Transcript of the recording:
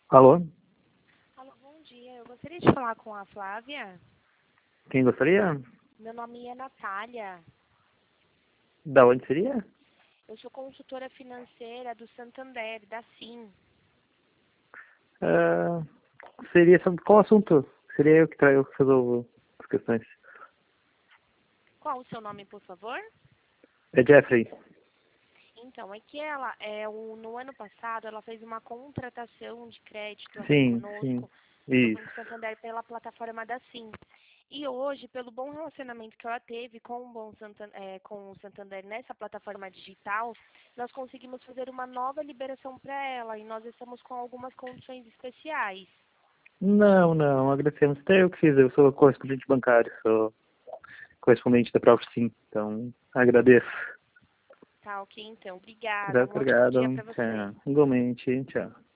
Alô? Alô, bom dia. Eu gostaria de falar com a Flávia. Quem gostaria? Meu nome é Natália. Da onde seria? Eu sou consultora financeira do Santander, da SIM. Ah, seria sobre qual assunto? Seria eu que resolvo as questões. Qual o seu nome, por favor? É Jeffrey. Então, é que no ano passado, ela fez uma contratação de crédito aqui Sim, sim. conosco, no Isso. Banco Santander, pela plataforma da SIM. E hoje, pelo bom relacionamento que ela teve com o Santander nessa plataforma digital, nós conseguimos fazer uma nova liberação para ela e nós estamos com algumas condições especiais. Não, não, agradecemos. Até eu que fiz, eu sou correspondente bancário, sou correspondente da própria Sim, então agradeço. Tá, ok, então. Obrigada. Um ótimo dia Obrigado. para você. Tchau. Igualmente, tchau.